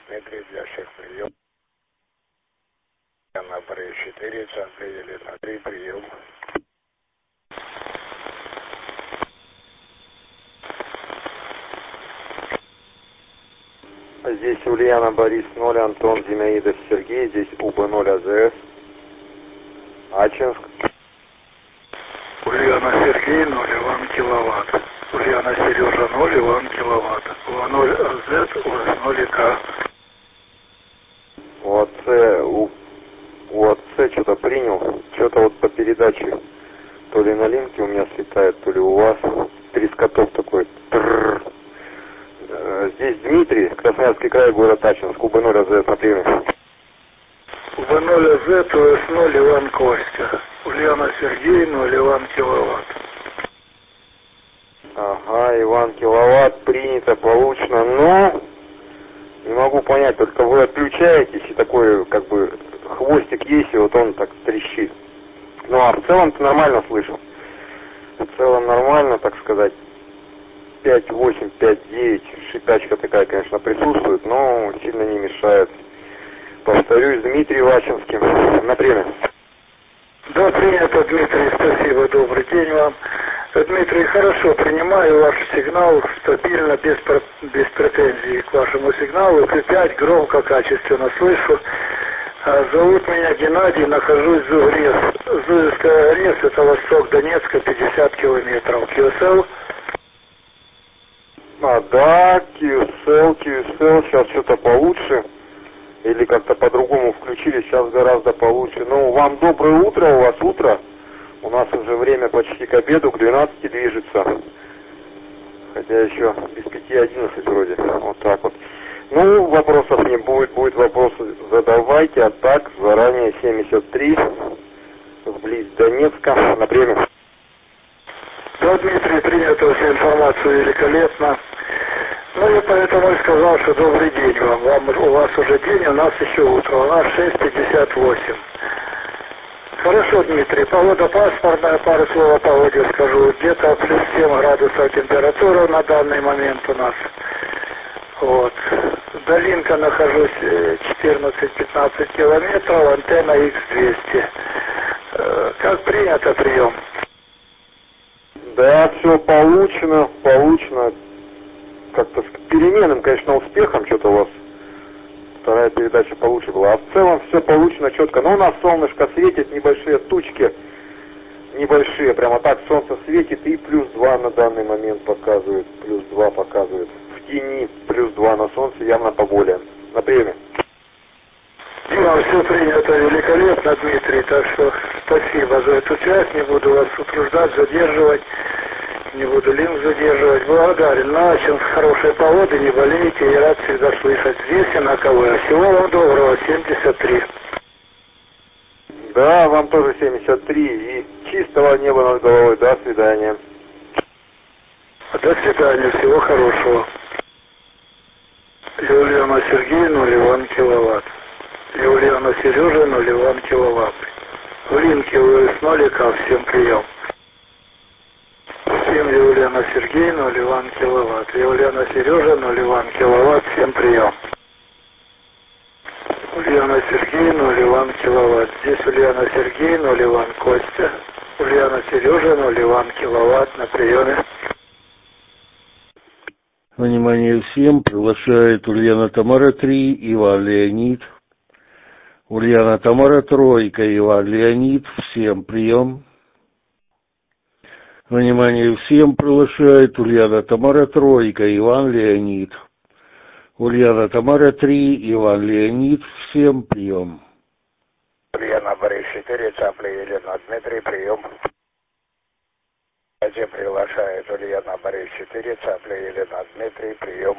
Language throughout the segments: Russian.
Дмитрий, для всех прием. На Борис 4, центр Елена 3, прием. Здесь Ульяна, Борис 0, Антон, Зинаида, Сергей, здесь УБ0 АЗС, Ачинск. Ульяна, Сергей 0, Иван киловатт. Ульяна, Сережа 0, Иван киловатт. УА0 АЗ, УС0 ИК. УАЦ что-то принял, что-то вот по передаче, то ли на линке у меня слетает, то ли у вас, трескотов такой. Здесь Дмитрий, Красноярский край, город Ачинск, УБ0 АЗС на приеме. УБ0 АЗ, УС0 Иван Костя. Ульяна, Сергей 0, Иван киловатт. Ага, Иван киловатт, принято, получено, но не могу понять, только вы отключаетесь и такой, как бы, хвостик есть, и вот он так трещит. Ну, а в целом-то нормально слышу. В целом нормально, так сказать, 5.8, 5.9, шипячка такая, конечно, присутствует, но сильно не мешает. Повторюсь, Дмитрий Вачинский, на приеме. Да, принято, Дмитрий, спасибо, добрый день вам. Дмитрий, хорошо, принимаю ваш сигнал стабильно, без претензий к вашему сигналу. P5 громко, качественно слышу. Зовут меня Геннадий, нахожусь в Зугрес. Зугрес это восток Донецка, 50 километров. QSL? Да, QSL, сейчас что-то получше. Или как-то по-другому включили, сейчас гораздо получше. Ну, вам доброе утро, у вас утро. У нас уже время почти к обеду, к 12 движется. Хотя еще без 5:11 вроде. Вот так вот. Ну, вопросов не будет. Будет вопросы, задавайте. А так, заранее 73, вблизь Донецка, на приеме. Да, Дмитрий, принято всю информацию великолепно. Ну, я поэтому и сказал, что добрый день вам. У вас уже день, у нас еще утро. У нас 6:58. Хорошо, Дмитрий, погода пасмурная, пару слов о погоде скажу. Где-то плюс 7 градусов температура на данный момент у нас. Вот. Долинка, нахожусь 14-15 километров, антенна X200. Как принято прием? Да, все получено. Как-то с переменным, конечно, успехом, что-то у вас вторая передача получше была. А в целом все получено четко. Но у нас солнышко светит, небольшие тучки, небольшие, прямо так солнце светит, и +2 на данный момент показывает, +2 показывает. В тени +2, на солнце явно поболее. На приеме. Дима, все принято великолепно, Дмитрий, так что спасибо за эту связь, не буду вас утруждать, задерживать, не буду линк задерживать. Благодарен, Ачинск, хорошей погоды, не болейте, я рад всегда слышать здесь и на КВ. Всего вам доброго, 73. Да, вам тоже 73 и чистого неба над головой. До свидания. До свидания, всего хорошего. Ульяна, Сергей 0, Иван киловатт. Ульяна, Сережа 0, Иван киловатт. В линке УС0 ИК, всем прием. Всем Ульяна, Сергей 0, Иван киловатт. Ульяна, Сережа 0, Иван киловатт, всем прием. Ульяна, Сергей 0, Иван киловатт. Здесь Ульяна, Сергей 0, Иван Костя. Ульяна, Сережа 0, Иван киловатт, на приеме. Внимание всем, приглашает Ульяна Тамара 3, Иван Леонид. Ульяна Тамара Тройка, Иван Леонид, всем прием. Внимание всем, приглашает Ульяна Тамара Тройка, Иван Леонид. Ульяна Тамара 3, Иван Леонид, всем прием. Ульяна, Борис 4, Цапля Елена, Дмитрий, прием. Приглашает Ульяна, Борис 4, Цапля Елена, Дмитрий, прием.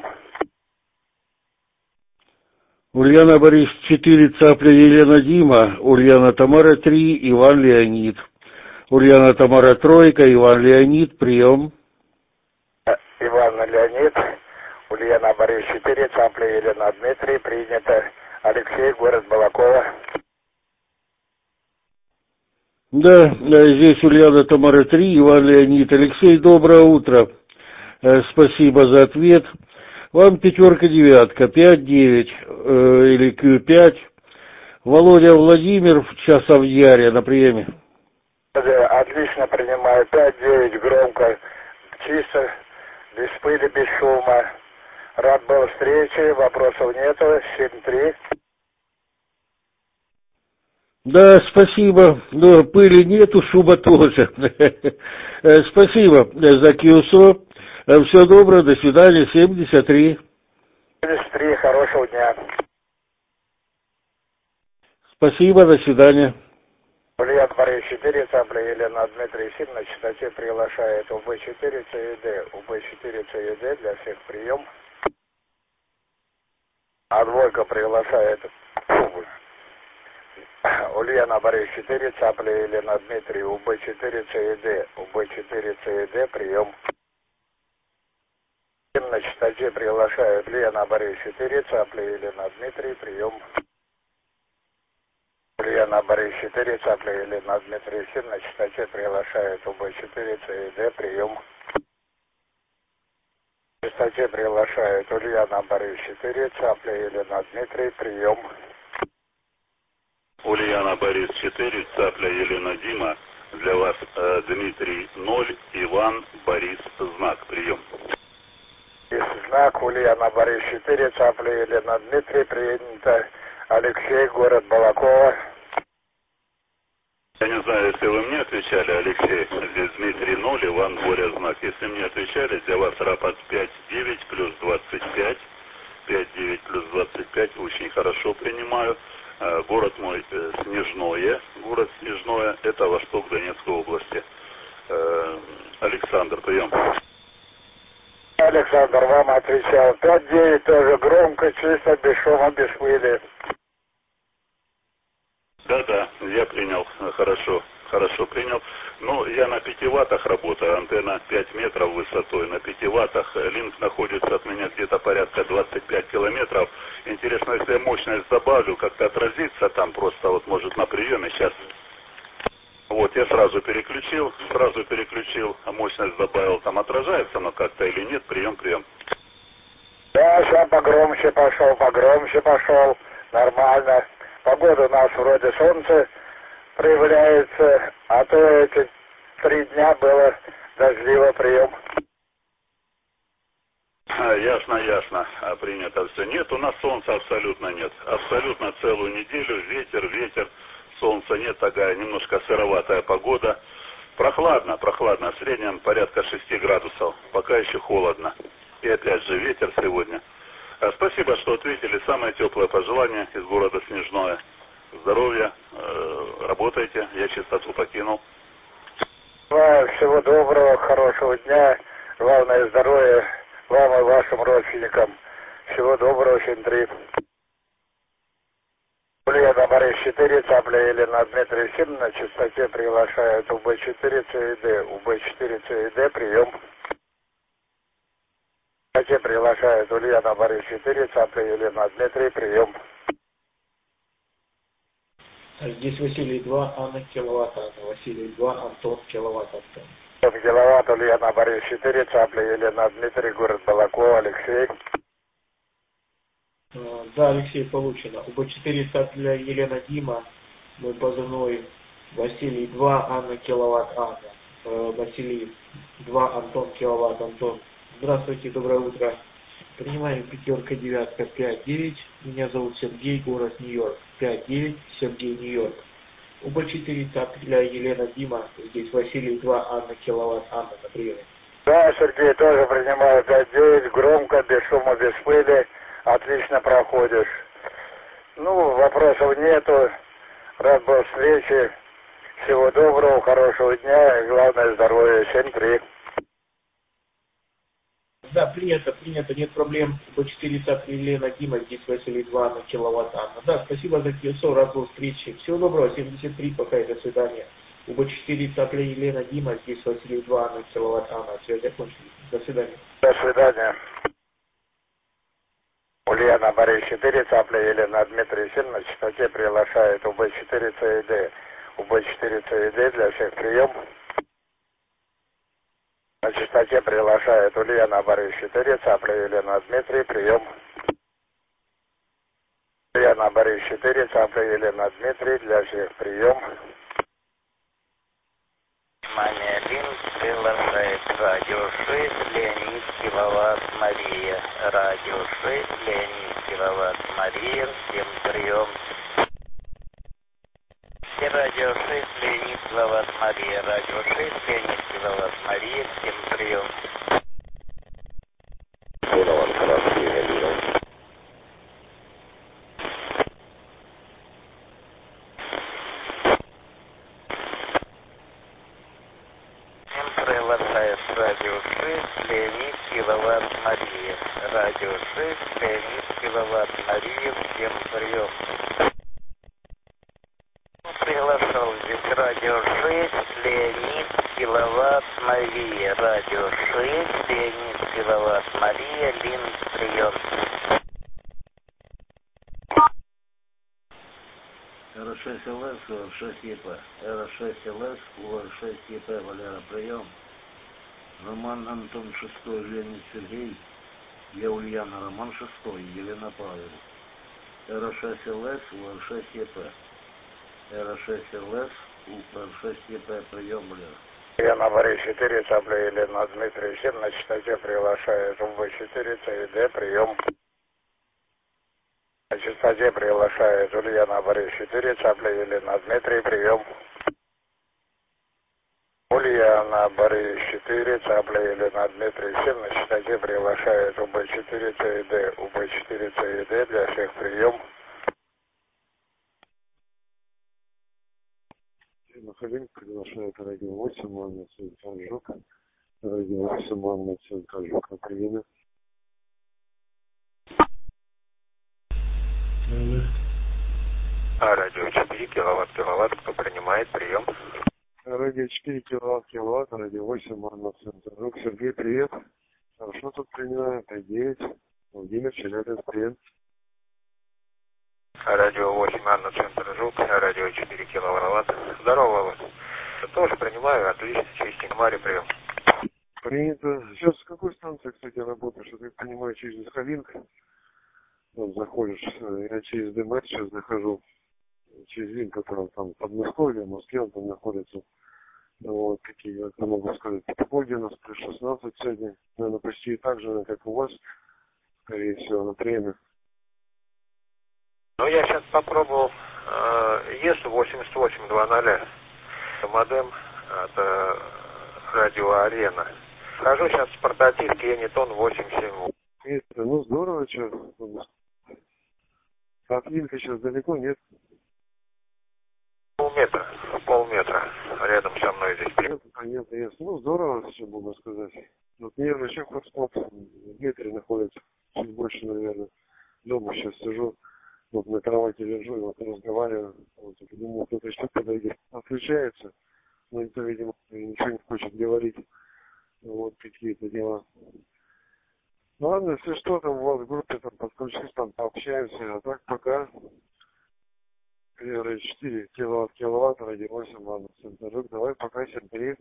Ульяна Борис 4, Цапля Елена Дима, Ульяна Тамара 3, Иван Леонид. Ульяна Тамара Тройка, Иван Леонид, прием. Иван Леонид, Ульяна Борис 4, Цапля Елена, Дмитрий, принято. Алексей, город Балакова. Да, здесь Ульяна Тамара 3, Иван Леонид. Алексей, доброе утро. Спасибо за ответ. Вам пятерка, девятка, 5-9 или Q5. Володя Владимир в Часовьяре на приеме. Отлично принимаю. 5-9 громко, чисто, без пыли, без шума. Рад был встрече, вопросов нету. 7-3. Да, спасибо. Но пыли нету, шума тоже. Спасибо за КИОСО. Всего доброго, до свидания. 73. 73, хорошего дня. Спасибо, до свидания. Ульян Борис 4, Цапля Елена Дмитрий Сим на частоте приглашает УБ4 ЦЕД. УБ4 ЦЕД для всех прием. А двойка приглашает Ульяна Борис 4, Цапля Елена Дмитрий, УБ4 ЦЕД. УБ4 ЦЕД, прием. На частоте приглашает Ульяна Борис 4, Цапля Елена Дмитрий, прием. Ульяна Борис 4, Цапля Елена Дмитрий Сим на частоте приглашает УБ4 ЦЕД, прием. На частоте приглашает Ульяна Борис 4, Цапля Елена Дмитрий, прием. Ульяна Борис 4, Цапля Елена Дима, для вас Дмитрий 0, Иван Борис знак, прием. Знак Ульяна Борис 4, Цапля Елена Дмитрий, принято. Алексей, город Балакова. Я не знаю, если вы мне отвечали, Алексей, здесь Дмитрий 0, Иван Боря знак. Если мне отвечали, для вас рапорт 5-9 плюс 25. 5-9 плюс 25, очень хорошо принимаю. Город мой Снежное, город Снежное, это восток Донецкой области. Александр, прием. Александр, вам отвечал. 5-9 тоже громко, чисто, без шума, без пыли. Да, я принял, хорошо принял. Ну, я на 5 ваттах работаю, антенна 5 метров высотой. На 5 ваттах линк находится от меня где-то порядка 25 километров. Интересно, если я мощность добавлю, как-то отразится там просто, вот может на приеме сейчас. Вот, я сразу переключил, а мощность добавил, там отражается оно как-то или нет, прием. Да, сейчас погромче пошел, нормально. Погода у нас вроде солнце проявляется, а то эти 3 дня было дождливо, прием. Ясно, принято все. Нет, у нас солнца абсолютно нет. Абсолютно целую неделю ветер, солнца нет, такая немножко сыроватая погода. Прохладно, в среднем порядка 6 градусов, пока еще холодно. И опять же ветер сегодня. Спасибо, что ответили. Самое теплое пожелание из города Снежное. Здоровья, работайте, я чистоту покинул. Всего доброго, хорошего дня, главное здоровья вам и вашим родственникам. Всего доброго, 7-3. Ульяна Борис 4, Цапля Елена Дмитрий Сим на частоте приглашает УБ4 ЦЕД. УБ4 ЦЕД, прием. На частоте приглашает Ульяна Борис 4, Цапля Елена Дмитрий, прием. Здесь Василий 2, Анна киловатт, Василий 2, Антон киловатт, Антон. Киловатт, Ульяна Борис 4, Цапля Елена Дмитрий, город Балакова, Алексей. Да, Алексей, получено. УБ4 Цапля Елена Дима, мой позывной Василий 2, Анна киловатт, Анна. Василий 2, Антон киловатт, Антон. Здравствуйте, доброе утро. Принимаем пятерка, девятка, 5-9. Меня зовут Сергей, город Нью-Йорк. 5-9, Сергей, Нью-Йорк. УБ4 Цапля Елена Дима. Здесь Василий 2, Анна киловатт, Анна на приеме. Да, Сергей, тоже принимаю 5-9, громко, без шума, без пыли. Отлично проходишь. Ну, вопросов нету. Рад был встрече. Всего доброго, хорошего дня и главное здоровья. 7-3. Да, принято, нет проблем. УБ4 Цапля Елена Дима, здесь Василий 2 на киловатт, Анна. Да, спасибо за КИОСО, рад был встрече. Всего доброго, 73, пока и до свидания. УБ4 Цапля Елена Дима, здесь Василий 2 на киловатт, Анна. Связь закончена. До свидания. До свидания. Ульяна Борис 4, Цапля Елена Дмитрий Сим на частоте приглашает УБ4 ЦЕД. УБ4 ЦЕД для всех прием. На частоте приглашает Ульяна Борис 4, Цапля Елена Дмитрий, прием. Ульяна Борис 4, Цапля Елена Дмитрий, для всех прием. Внимание, Линк приглашает радио 6, Леонид Киловатт Мария. Радио 6, Леонид Киловатт Мария, всем прием. Радио 6, Леонид Киловатт Мария. Радио 6, Леонид Киловатт Мария, всем прием. Радио 6, Леонид Киловатт Мария. Радио 6, Леонид Киловатт Мария, всем прием. Приглашал здесь радио 6, Леонид Киловатт Мария. Радио 6, Леонид Киловатт Мария, Линк, прием. R6LS, UR6ЕП. R6LS, UR6ЕП, Валера, прием. Роман Антон 6, Леонид Сергей. Я Ульяна, Роман 6, Елена Павел. R6LS, UR6ЕП. R6LS, UR6ЕП, прием, Валера. Ульяна Борис 4, Цапля Елена Дмитрий 7, на частоте приглашает УБ4, ЦИД, прием. На частоте приглашает Ульяна Борис 4, Цапля Елена Дмитрий, прием. Ульяна Борис 4, Цапля Елена Дмитрий 7, на частоте приглашает УБ4, ЦИД, УБ4, ЦИД, для всех прием. Махалин приглашает радио 8, Анна Центральжук. Радио 8, Анна Центральжук, Украина. Радио 4, киловатт, кто принимает, прием. Радио 4, киловатт, радио 8, Анна Центральжук. Сергей, привет. Хорошо тут принимаем, 5-9. Владимир, Челябинск, привет. Радио 8, Анна Центральжук, радио 4, киловатт. Здорово, вас. Тоже принимаю, отлично, чистенько. Мария, прием. Принято. Сейчас с какой станции, кстати, работаешь? Я так понимаю, через Махалинг. Вот заходишь, я через ДМР сейчас захожу, через Вин, который там под Москвой, в Москве он там находится. Вот, какие, я могу сказать, погоди у нас плюс 16 сегодня, наверное, почти так же, как у вас, скорее всего, на время. Ну, я сейчас попробовал ЕС-8820, модем от радио Арена. Хожу сейчас с портативки Енитон 878. Это, ну, здорово, что. От Винка сейчас далеко, нет? Полметра рядом со мной здесь. Понятно, ясно. Ну, здорово, что могу сказать. Вот мне вообще хотспот в метре находится, чуть больше, наверное. Дома сейчас сижу, вот на кровати лежу и вот разговариваю. Вот, думаю, кто-то еще подойдет. Отключается, но никто, видимо, ничего не хочет говорить. Вот какие-то дела. Ну ладно, если что, там у вас в группе там подключусь, там пообщаемся, а так пока. 4 киловатт, радио 8, ладно, Центральжук, давай пока, всем привет.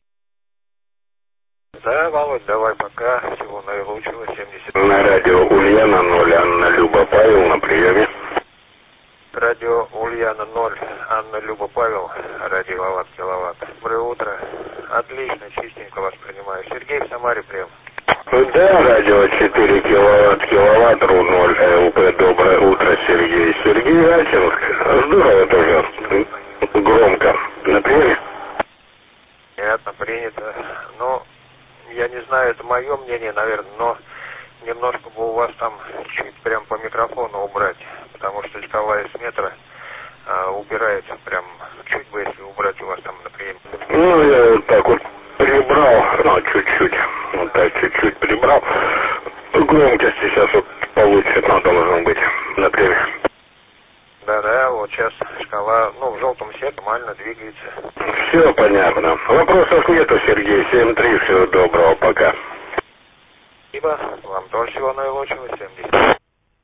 Да, Володь, давай пока, всего наилучшего, 70. На радио Ульяна 0, Анна Люба Павел на приеме. Радио Ульяна 0, Анна Люба Павел, радио киловатт. Доброе утро, отлично, чистенько вас принимаю. Сергей в Самаре, прием. Да, радио 4 киловатт, РУ 0, ЛП, доброе утро, Сергей. Сергей Васинск, здорово тоже, громко, на приеме. Понятно, принято. Ну, я не знаю, это мое мнение, наверное, но немножко бы у вас там чуть прям по микрофону убрать, потому что звуковая с метра убирается прям чуть бы, если убрать у вас там на приеме. Ну, я вот так вот прибрал, ну, чуть-чуть, вот так чуть-чуть прибрал. Громкости сейчас вот получше, ну, должен быть на приеме. Да, вот сейчас шкала, ну, в желтом свете нормально двигается. Все понятно. Вопросов нету, Сергей. 7-3, всего доброго, пока. Спасибо, вам тоже всего наилучшего, 70.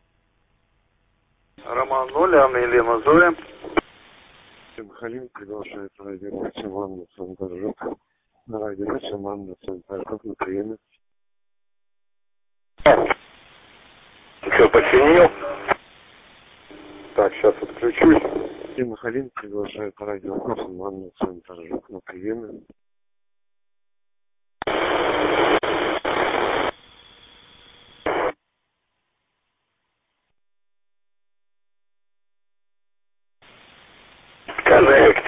Роман 0, Анна Елена Зоря. Махалин приглашает радио 8, Анна Центральжук. Радио 8, Анна, центр Жук на приеме. Что, починил? Так, сейчас отключусь. Дима Халин приглашает радио 8, Анна, центр Жук на приеме. Коннект.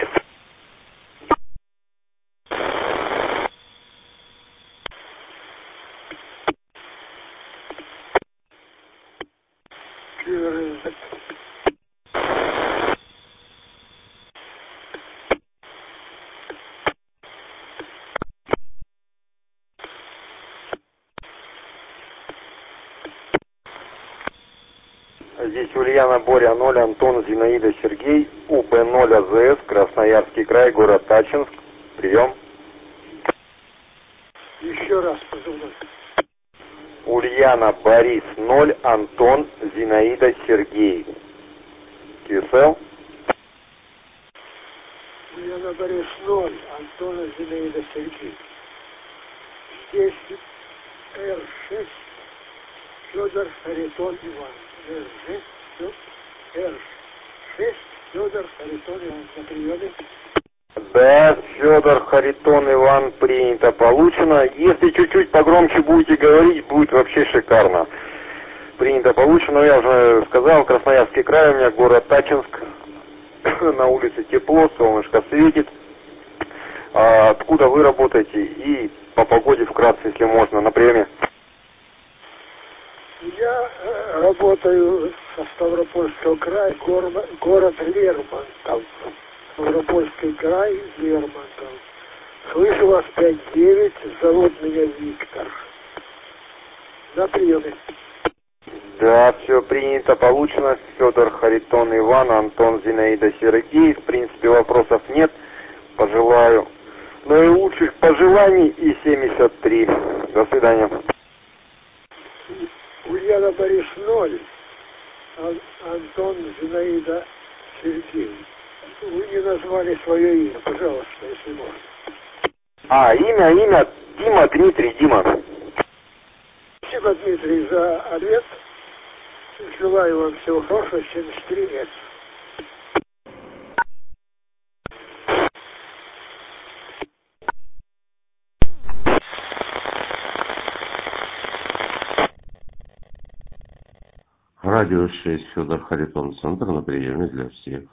Здесь Ульяна, Боря 0, Антон, Зинаида, Сергей, УП-0 АЗС, Красноярский край, город Тачинск. Прием. Еще раз позывной. Ульяна, Борис 0, Антон, Зинаида, Сергей. QSL. Ульяна, Борис 0, Антона, Зинаида, Сергей. Здесь Р6, Федор, Харитон, Иван. Р6, Федор, Харитон, Иван. На приеме. Да, Федор, Харитон, Иван, принято, получено. Если чуть-чуть погромче будете говорить, будет вообще шикарно. Принято, получено. Я уже сказал, Красноярский край, у меня город Тачинск. На улице тепло, солнышко светит. А откуда вы работаете? И по погоде вкратце, если можно, на приеме. Я работаю со Ставропольского края, город Лермонтов. Ставропольский край, Лермонтов. Слышу вас 5-9, зовут меня Виктор. На приеме. Да, все принято, получено. Федор, Харитон, Иван, Антон, Зинаида, Сергей. В принципе, вопросов нет. Пожелаю наилучших пожеланий и 73. До свидания. Ульяна, Борис 0, Антон, Зинаида, Сергей. Вы не назвали свое имя, пожалуйста, если можно. Имя Дима, Дмитрий, Дима. Спасибо, Дмитрий, за ответ. Желаю вам всего хорошего, 74 лет. Радио 6, Федор Харитон, центр на приеме для всех.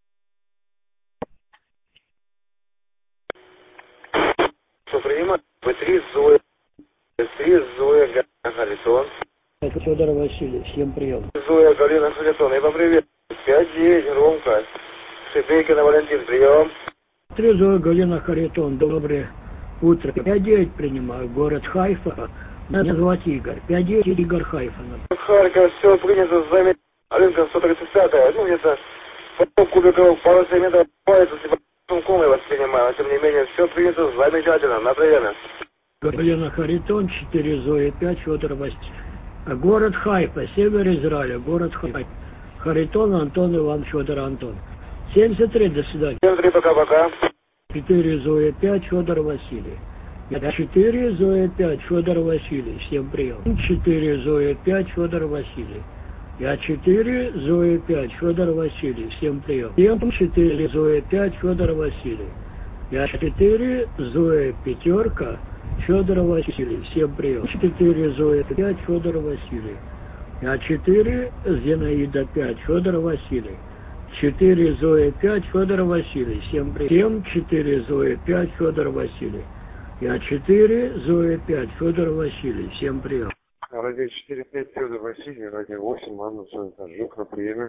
Что принимать? В3 Зоя. В3 Зоя Харитон. Это Федор Васильевич, всем прием. Зоя Галина Харитон, Ива, привет. 5-9, громко. Шибейкина Валентин, прием. 3 Зоя Галина Харитон, доброе утро. 5-9 принимаю, город Хайфа. Меня зовут Игорь. 5-9 Игорь Хайфа. Харьков, все принято, заметь. Алинка 135-я, где-то потом кубиков, пару сантиметров, если по я вас принимаю, но тем не менее, все принято, замечательно, на приеме. Галина Харитон, 4 Зоя 5, Федор Васильевич. Город Хайфа, север Израиля, город Хайфа. Харитон, Антон, Иван, Федор, Антон. 73, до свидания. 73, пока-пока. 4 Зоя 5, Федор Василий. 4 Зоя 5, Федор Василий, всем прием. 4 Зоя 5, Федор Василий. 4 Зоя 5, Федор Василий, всем прием. 4 Зоя 5, Федор Василий. 4 Зоя пятерка, Федор Василий, всем прием. 4 Зоя 5, Федор Василий. 4 Зинаида 5, Федор Василий. 4 Зоя 5, Федор Василий, всем прием. 4 Зоя 5, Федор Василий. 4 Зоя 5, Федор Василий, всем прием. Радио 4-5, Федор Василий, радио 8, Анна, центр Жук на приеме.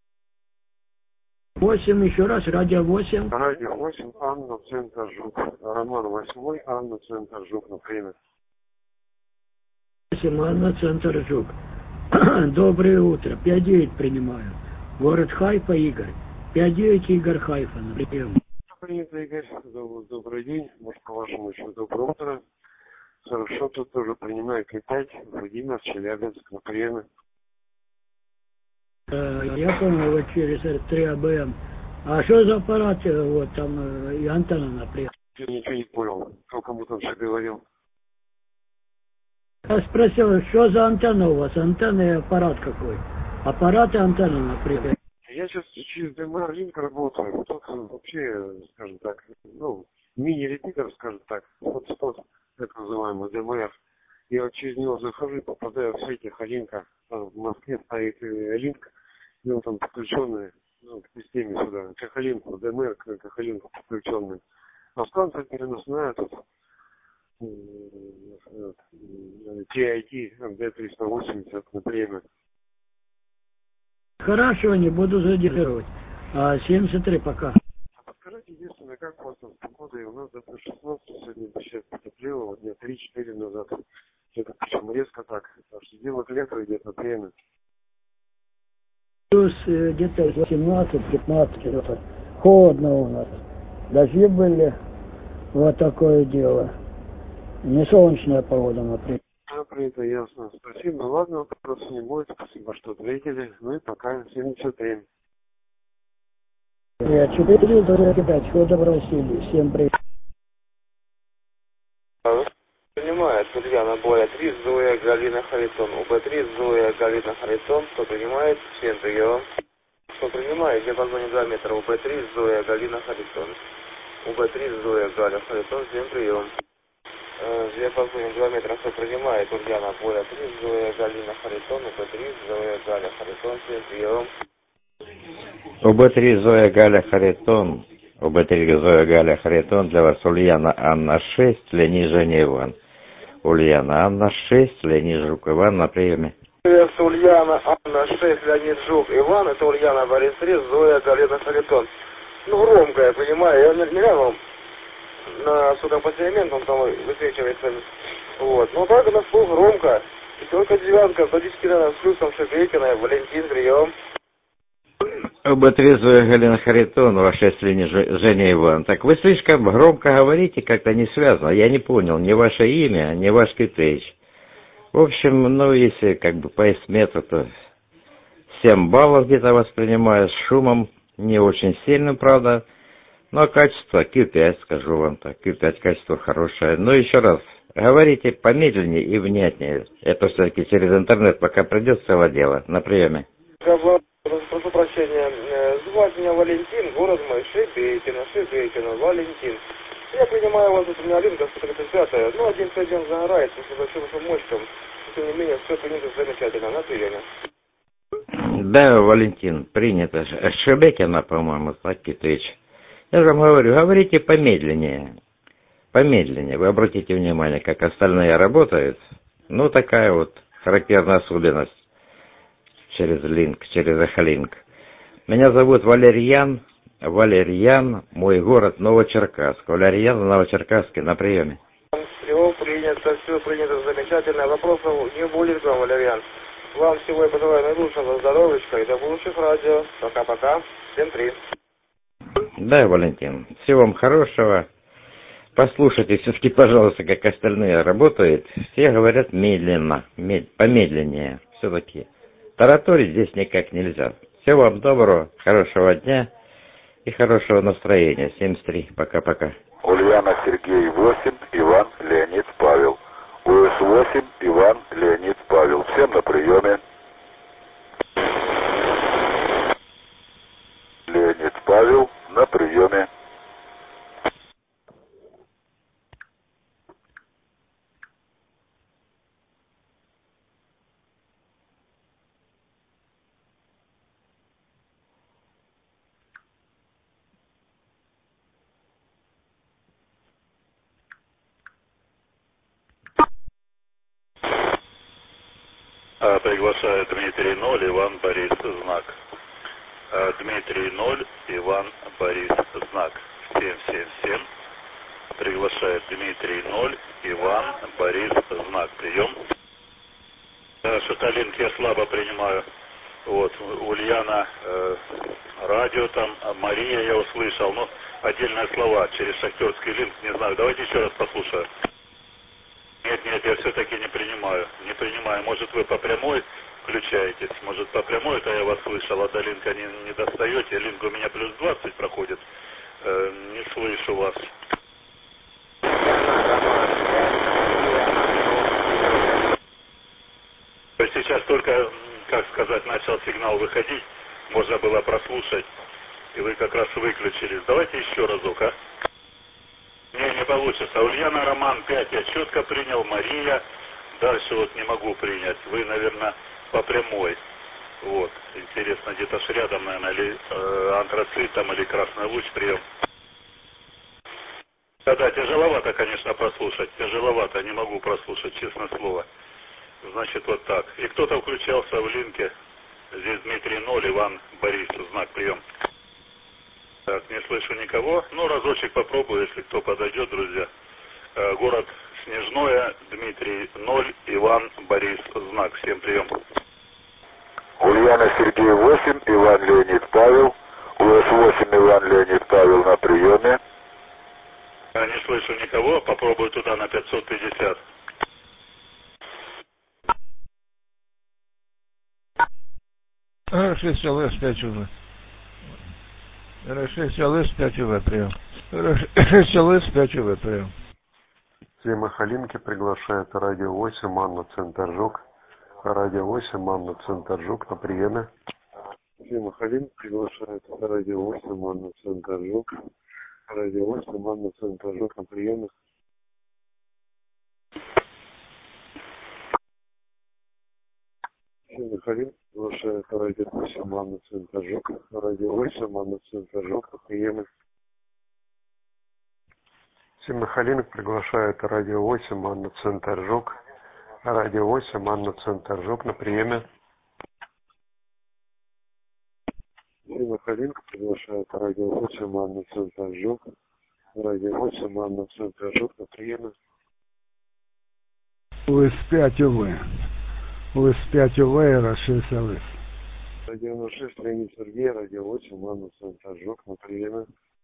8, еще раз, радио 8. Радио 8, Анна, центр Жук. Роман 8, Анна, центр Жук на приеме. 8, Анна, центр Жук. Доброе утро, 5-9 принимаю. Город Хайфа, Игорь. 5-9 Игорь Хайфа, на прием. Принято, Игорь. Добрый день. Может, по-вашему, еще доброе утро. Хорошо, тут тоже принимает летать. Владимир, Челябинск, на приеме. Я понял, вот через 3 АБМ. А что за аппарат, вот там, и антенна на прием? Я ничего не понял, кто кому там что говорил. Я спросил, что за антенна у вас? Антенна и аппарат какой? Аппарат и антенна, например. Я сейчас через ДМР линк работаю. Тут вообще, скажем так, ну, мини-репитер, скажем так, вот так называемый ДМР. Я вот через него захожу, попадаю в сети Халинка. Там в Москве стоит линк, и он там подключенный, ну, к системе сюда. К Халинку, ДМР к Халинку подключенный. А станция переносная тут. TIT, D380 на время. Хорошо, не буду задерживать. 73 пока. Подскажите, единственное, как у вас там с погодой? У нас до 16 сегодня сейчас потеплело, вот дня 3-4 назад. Это причем резко так. Потому что делать лето идет на время. Плюс где-то 18-15 где-то. Холодно у нас. Дожди были. Вот такое дело. Не солнечная погода, например. Это ясно. Спасибо. Ладно, вопросов не будет. Спасибо, что ответили. Ну и пока. 73. Я 4-5. Федор Василий. Всем привет. Принимает Ульяна Боя 3, Зоя Галина Харитон. УБ3, Зоя Галина Харитон. Кто принимает? Всем прием. Кто принимает? Диапазоне 2 метра. УБ3, Зоя Галина Харитон. УБ3, Зоя Галя Харитон. Всем прием. Диапазоне 2 метра. Кто принимает? Ульяна Боя 3, Зоя Галина Харитон. УБ3, Зоя Галя Харитон. Всем прием. УБ3 Зоя Галя Харитон. УБ3 Зоя Галя Харитон. Для вас Ульяна Анна 6, Леонид Женя Иван. Ульяна Анна 6, Леонид Жук Иван на приеме. Это Ульяна Анна 6, Леонид Жук Иван. Это Ульяна Борис 3, Зоя Галина Харитон. Ну, громко, я понимаю. Я не рядом на судопосеменном там высвечивается. Вот. Но так у нас был громко. И только девятка, 110 с плюсом Шебекина, Валентин, прием. УБ3 Зоя Галина Харитон, ваш 6 Леонид Женя Иван. Так вы слишком громко говорите, как-то не связано. Я не понял ни ваше имя, ни ваш кипеч. В общем, ну, если как бы по эсмету, то 7 баллов где-то воспринимаю, с шумом не очень сильным, правда. Но качество Q5, скажу вам так, Q5 качество хорошее. Но еще раз, говорите помедленнее и внятнее. Это все-таки через интернет, пока придет целое дело. На приеме. Прошу прощения, звать меня Валентин, город мой Шебекино, Валентин. Я принимаю вас, у меня линка 135, ну, 1-1 загорается с большим шумочком. Тем не менее, все принято замечательно, на приеме. Да, Валентин, принято. Шебекина, по-моему, так Китыч. Я же вам говорю, говорите помедленнее. Помедленнее. Вы обратите внимание, как остальные работают. Ну, такая вот характерная особенность. Через линк, через эхолинк. Меня зовут Валерьян. Валерьян, мой город Новочеркасск. Валерьян, Новочеркасске, на приеме. Все принято замечательно. Вопросов не будет к вам, Валерьян. Вам всего я пожелаю наилучшего здоровья и до будущих радио. Пока-пока. Всем привет. Да, Валентин, всего вам хорошего. Послушайте все-таки, пожалуйста, как остальные работают. Все говорят медленно, помедленнее. Все-таки тараторить здесь никак нельзя. Всего вам доброго, хорошего дня и хорошего настроения. 73. Пока-пока. Ульяна Сергей 8, Иван Леонид Павел. УС 8, Иван Леонид Павел. Всем на приеме. Леонид Павел на приеме. Приглашаю Дмитрий 0, Иван Борис, знак. Дмитрий 0, Иван Борис, знак. 777. Приглашает Дмитрий 0, Иван Борис, знак. Прием. Шаталинк я слабо принимаю. Вот, Ульяна, радио там, Мария я услышал, но отдельные слова через шахтерский линк, не знаю. Давайте еще раз послушаю. Нет, я все-таки не принимаю. Не принимаю. Может, вы по прямой включаетесь? Может, по прямой, это я вас слышал, а до линка не достаете. Линк у меня плюс 20 проходит. Не слышу вас. сказать, начал сигнал выходить, можно было прослушать, и вы как раз выключились. Давайте еще разок, а? Не получится. Ульяна, Роман 5 я четко принял, Мария, дальше вот не могу принять. Вы, наверное, по прямой. Вот, интересно, где-то ж рядом, наверное, или антрацит там, или красный луч, прием. Да, тяжеловато, конечно, прослушать, тяжеловато, не могу прослушать, честное слово. Значит, вот так. И кто-то включался в линке, здесь Дмитрий 0, Иван Борис, знак, прием. Так, не слышу никого, ну, разочек попробую, если кто подойдет, друзья. Город Снежное, Дмитрий 0, Иван Борис, знак, всем прием. Ульяна Сергей 8, Иван Леонид Павел. УС-8 Иван Леонид Павел на приеме. Не слышу никого, попробую туда на 550. Р6 ЛС-5 уже. Р6 ЛС-5 УВ прием. Р6 ЛС-5 УВ прием. Тема Халинки приглашает радио 8, Анна Центр Жук. Радио 8, Анна Центр Жук на приеме. Тема Халинки приглашает радио 8, Анна Центр Жук. Радио 8, Анна Центр Жук на приеме. Тема Халинки приглашает радио 8, Анна Центр Жук. Радио 8, Анна Центр Жук на приеме. Тема Халинок приглашает радио 8, Анна Центр Жук. Радио 8, Анна Центр Жук на приеме. Тема Халинка приглашает радио 8, Анна Центр Жук. Радио 8, Анна Центр Жук на приеме. УС-5 УВ. УС-5 УВ, Р6 ЛС. Радио 06, Леонид Сергей, радио 8, Анна Центр Жук на приеме.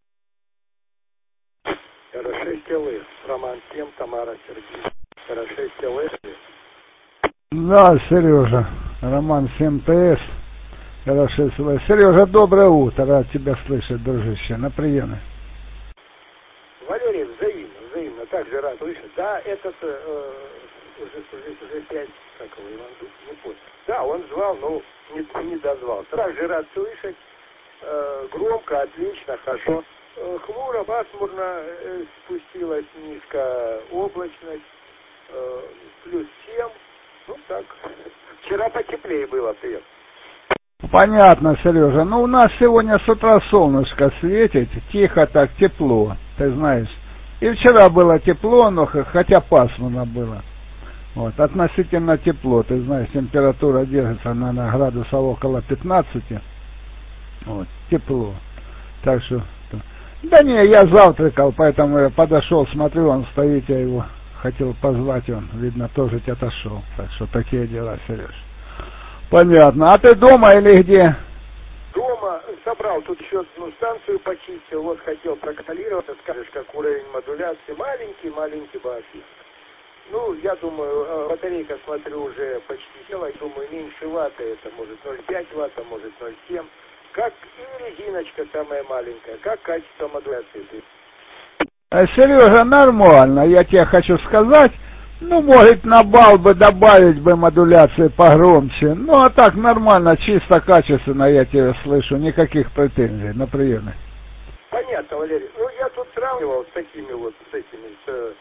Р6 ЛС, Роман 7, Тамара Сергей. Р6 ЛС. Да, Сережа, Роман 7 ТС, Р6 ЛС. Сережа, доброе утро, рад тебя слышать, дружище, на приеме. Валерий, взаимно, также рад слышать. Да, этот уже 5, как его, Иван, не понял. Да, он звал, но не дозвал. Также рад слышать, громко, отлично, хорошо. Хмуро, пасмурно, спустилась низкая облачность, плюс 7, ну так, вчера потеплее было, привет. Понятно, Сережа, ну у нас сегодня с утра солнышко светит, тихо так, тепло, ты знаешь. И вчера было тепло, но хотя пасмурно было. Вот, относительно тепло, ты знаешь, температура держится, наверное, градусов около 15, вот, тепло, так что... Да не, я завтракал, поэтому я подошел, смотрю, он стоит, я его хотел позвать, он, видно, тоже отошел. Так что такие дела, Сереж. Понятно. А ты дома или где? Дома собрал, тут еще одну станцию почистил, вот хотел проконтролировать, скажешь, как уровень модуляции, маленький басист. Ну, я думаю, батарейка, смотрю, уже почти села, я думаю, меньше ватта, это может 0,5 ватта, может 0,7. Как и резиночка самая маленькая, как качество модуляции? Сережа, нормально, я тебе хочу сказать, ну, может, на балл бы добавить бы модуляции погромче, ну, а так нормально, чисто качественно, я тебя слышу, никаких претензий на приеме. Понятно, Валерий, ну, я тут сравнивал с такими вот, с этими,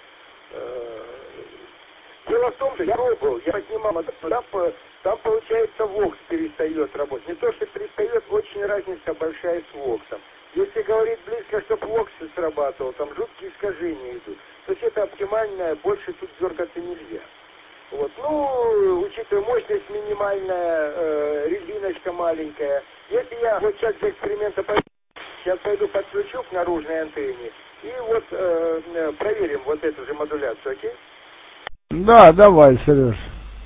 дело в том, что я пробовал, я поднимал, там получается ВОКС перестает работать. Не то, что перестает, очень разница большая с ВОКСом. Если говорить близко, чтобы ВОКС срабатывал, там жуткие искажения идут. То есть это оптимальное, больше тут дергаться нельзя. Вот. Ну, учитывая мощность минимальная, резиночка маленькая. Если я вот сейчас для эксперимента сейчас пойду подключу к наружной антенне и вот проверим вот эту же модуляцию, окей? Да, давай, Сереж.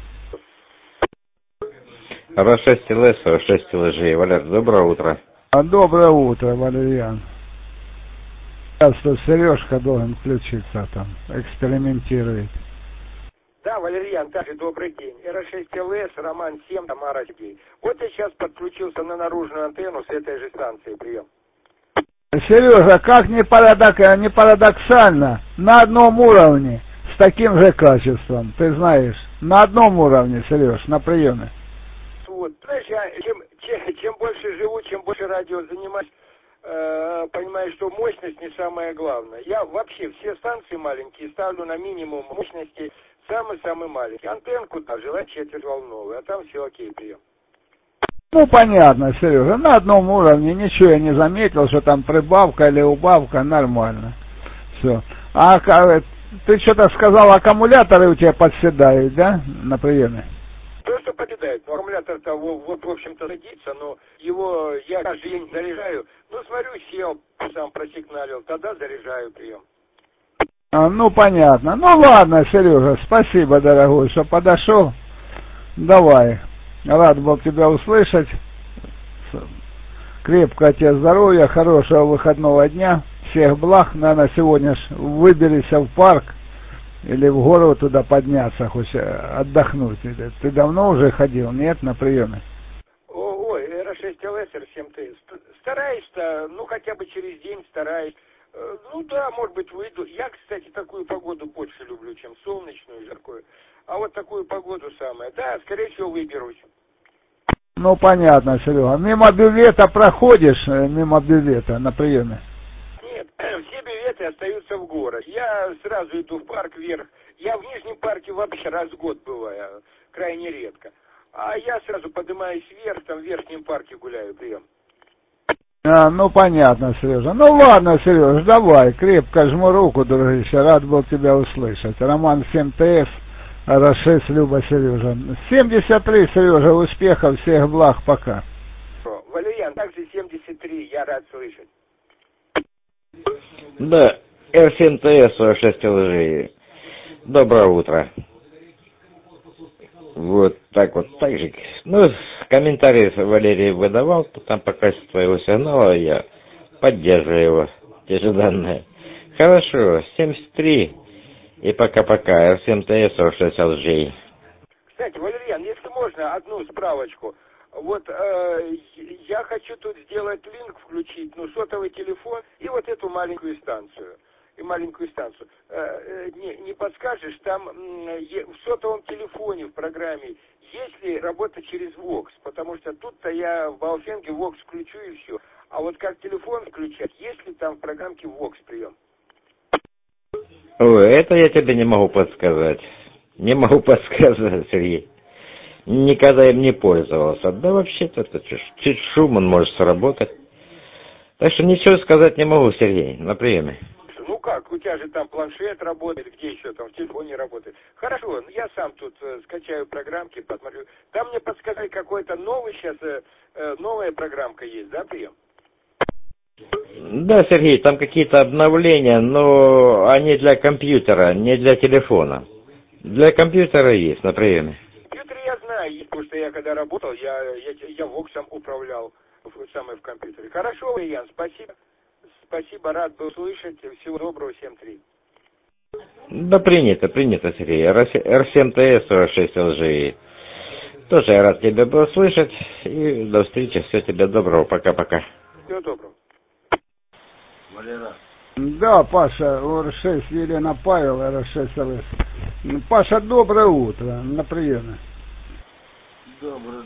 Р6 ЛС, Р6 ЛЖ. Валер, доброе утро. Доброе утро, Валерьян. Сейчас тут Сережка должен включиться там, экспериментирует. Да, Валерьян, также добрый день. Р6 ЛС, Роман 7, Тамара Сергей. Вот я сейчас подключился на наружную антенну с этой же станции, прием. Сережа, как не парадоксально, на одном уровне, с таким же качеством, ты знаешь, на одном уровне, Сереж, на приеме. живут. Знаешь, чем больше живу, чем больше радио занимаюсь, понимаю, что мощность не самое главное. Я вообще все станции маленькие ставлю на минимум мощности, самый-самый маленький. Антенку, да, желательно четвертьволновую, а там все окей, прием. Ну, понятно, Сережа, на одном уровне, ничего я не заметил, что там прибавка или убавка, нормально. Все. А ты что-то сказал, аккумуляторы у тебя подседают, да, на приеме? То, что подседает, но аккумулятор-то, вот, в общем-то, садится, но его я каждый день заряжаю. Ну, смотрю, сел, сам просигналил, тогда заряжаю прием. Ну, понятно. Ну, ладно, Сережа, спасибо, дорогой, что подошел. Давай. Рад был тебя услышать. Крепкого тебе здоровья, хорошего выходного дня. Всех благ. Наверное, сегодня ж выберись в парк или в гору туда подняться, хоть отдохнуть. Ты давно уже ходил, нет, на приеме? Ой, R6LS, R7T. Стараюсь-то, ну, хотя бы через день стараюсь. Ну да, может быть, выйду. Я, кстати, такую погоду больше люблю, чем солнечную, жаркую. А вот такую погоду самое. Да, скорее всего, выберусь. Ну, понятно, Серега. Мимо бювета проходишь, мимо бювета на приеме? Нет, все бюветы остаются в городе. Я сразу иду в парк вверх. Я в Нижнем парке вообще раз в год бываю, крайне редко. А я сразу поднимаюсь вверх, там в Верхнем парке гуляю, прием. Ну, понятно, Сережа. Ну, ладно, Сереж, давай, крепко жму руку, дружище, рад был тебя услышать. Роман 7ТС, R6, Люба, Сережа. 73, Сережа, успехов, всех благ, пока. Валерьян, также 73, я рад слышать. Да, R7TS, R6 LG. Доброе утро. Вот так же. Ну, комментарий Валерий выдавал, там по качеству твоего сигнала я поддерживаю его, те же данные. Хорошо, 73 и пока-пока, R7TS, R6 LG. Кстати, Валерьян, если можно, одну справочку. Вот я хочу тут сделать линк, включить, ну, сотовый телефон и вот эту маленькую станцию. Не подскажешь, там в сотовом телефоне в программе есть ли работа через Vox? Потому что тут-то я в Баофенге Vox включу и все. А вот как телефон включать, есть ли там в программке Vox прием? Ой, это я тебе не могу подсказать. Не могу подсказать, Сергей. Никогда им не пользовался. Да вообще-то это чуть шум он может сработать. Так что ничего сказать не могу, Сергей, на приеме. Ну как, у тебя же там планшет работает, где еще там в телефоне работает. Хорошо, я сам тут скачаю программки, посмотрю. Там мне подсказали, какой-то новый сейчас, новая программка есть, да, прием? Да, Сергей, там какие-то обновления, но они для компьютера, не для телефона. Для компьютера есть на приеме. Компьютер я знаю, потому что я когда работал, я Воксом управлял в компьютере. Хорошо, Ян, спасибо. Спасибо, рад был слышать. Всего доброго, 7-3. Да принято, Сергей. R7TS, R6 LG. Тоже я рад тебя был слышать. И до встречи. Всего тебе доброго. Пока-пока. Всего доброго. Валера. Да, Паша, R6 Елена Павел, R6 LS. Паша, доброе утро. На приеме. Доброе.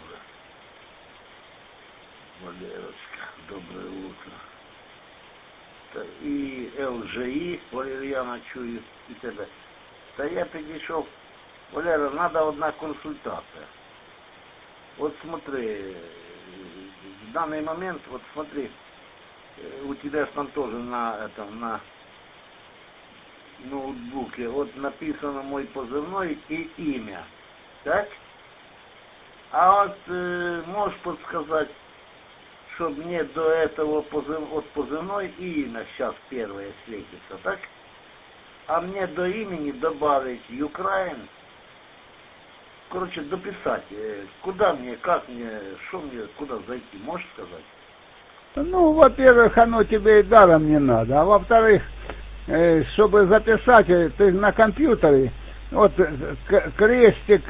Валерочка, доброе утро. І ЛЖІ, Валер'яна, чую і тебе. Та я підійшов, Валера, надо одна консультация. Вот смотри, в данный момент, вот смотри, у тебя там тоже на ноутбуке, вот написано мой позывной и имя, так? А вот можешь подсказать, чтобы мне до этого позывной и имя сейчас первое светится, так? А мне до имени добавить Украин. Короче, дописать. Куда мне, как мне, что мне, куда зайти, можешь сказать? Ну, во-первых, оно тебе и даром не надо. А во-вторых, чтобы записать, ты на компьютере, вот крестик,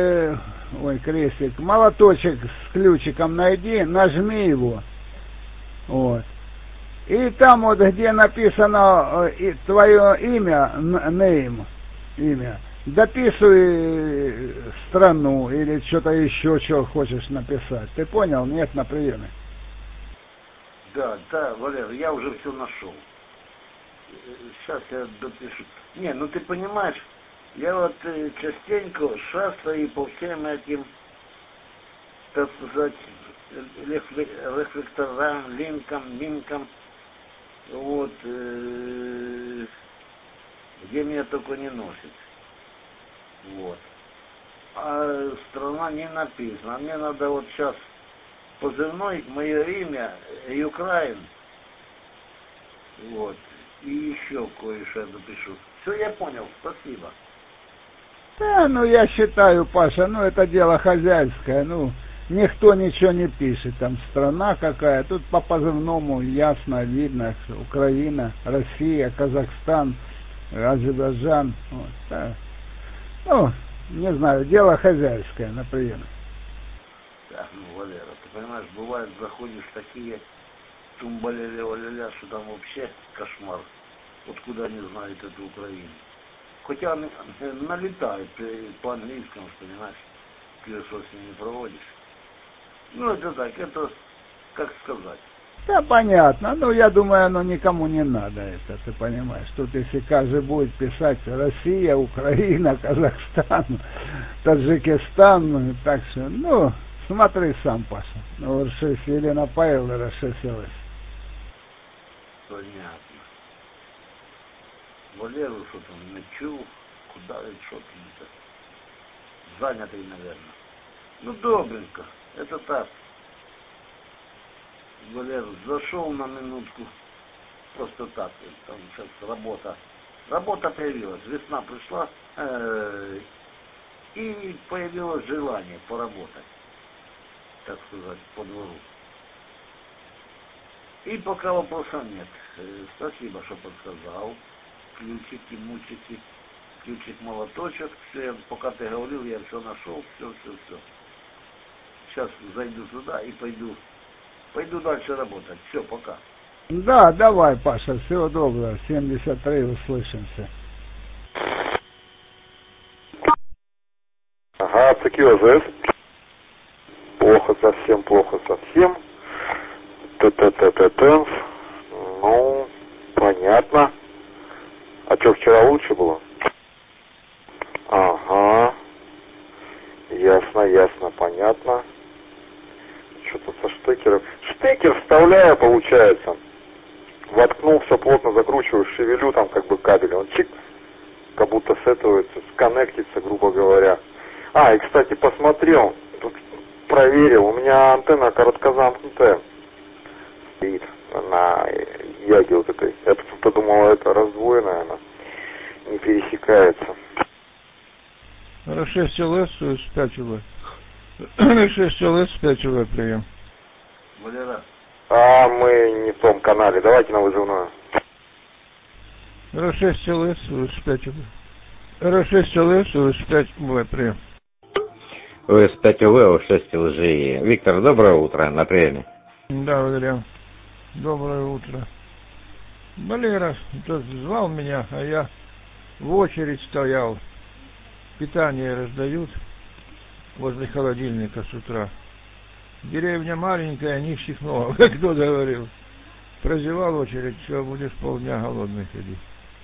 молоточек с ключиком найди, нажми его. Вот. И там вот, где написано твое имя, name, имя, Дописывай страну или что-то еще, что хочешь написать. Ты понял? Нет, на приеме. Да, Валер, я уже все нашел. Сейчас я допишу. Не, ну ты понимаешь, я вот частенько шастаю по всем этим, так сказать, рефлекторам, линкам, минкам, вот, где меня только не носит. Вот. А страна не написана. А мне надо вот сейчас позывной, мое имя, Украин. Вот. И еще кое-что я напишу. Все, я понял, спасибо. Да, ну я считаю, Паша, ну это дело хозяйское, ну никто ничего не пишет, там страна какая, тут по позывному ясно видно, Украина, Россия, Казахстан, Азербайджан, вот, да. Ну, не знаю, дело хозяйское, например. Так, ну, Валера, ты понимаешь, бывает, заходишь в такие тумбаля-ля-ля-ля, что там вообще кошмар. Вот куда не знают эту Украину. Хотя налетают по-английскому, понимаешь, пьесу с ними проводишь. Ну, это так, это, как сказать. Да, понятно. Ну, я думаю, оно никому не надо, это, ты понимаешь. Тут, если каждый будет писать Россия, Украина, Казахстан, Таджикистан, так что, ну, смотри сам, Паша. Ну, R6 Елена Павеловна, R6 ЛС. Понятно. Валеру что-то ночу, куда и что-то занятый, наверное. Ну, добренько, это так. Валер, зашел на минутку, просто так, там сейчас работа появилась, весна пришла, и появилось желание поработать, так сказать, по двору. И пока вопросов нет. Спасибо, что подсказал. Ключики, мучики, ключик-молоточек, все, пока ты говорил, я все нашел, все. Сейчас зайду сюда и пойду дальше работать. Все, пока. Да, давай, Паша, всего доброго. 73, услышимся. Ага, ЦК-ОЗС. Плохо совсем. Т-т-т-т-т. Ну, понятно. А что, вчера лучше было? Ага. Ясно, понятно. Что-то со штекером. Штекер вставляю, получается. Воткнул, все плотно закручиваю, шевелю там как бы кабель. Он чик, как будто с этого сконнектится, грубо говоря. И, кстати, посмотрел, тут проверил. У меня антенна короткозамкнутая стоит на яге вот этой. Я почему-то думал, это раздвоенная, она не пересекается. R6 ЛС 5 УВ. R6 ЛС 5 УВ, прием. Валера. Мы не в том канале, давайте на вызывную. R6 ЛС 5 УВ. R6 ЛС 5 УВ, прием. УС-5 УВ, У6 ЛЖИ. Виктор, доброе утро, на приеме. Да, Валерий. Доброе утро. Валера тот звал меня, а я в очередь стоял. Питание раздают возле холодильника с утра. Деревня маленькая, нищих много, как кто говорил. Прозевал очередь, все, будешь полдня голодный ходить.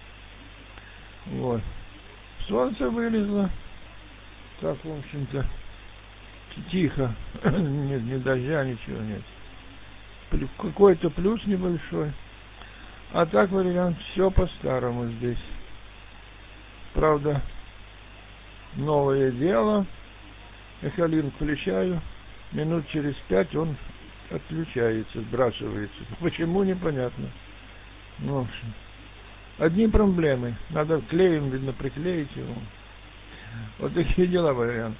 Вот. Солнце вылезло. Так, в общем-то, тихо. Нет ни дождя, ничего нет. Какой-то плюс небольшой. А так, вариант, все по-старому здесь. Правда, новое дело. Эхолин включаю. Минут через 5 он отключается, сбрасывается. Почему, непонятно. Ну, в общем, одни проблемы. Надо клеем, видно, приклеить его. Вот такие дела, вариант.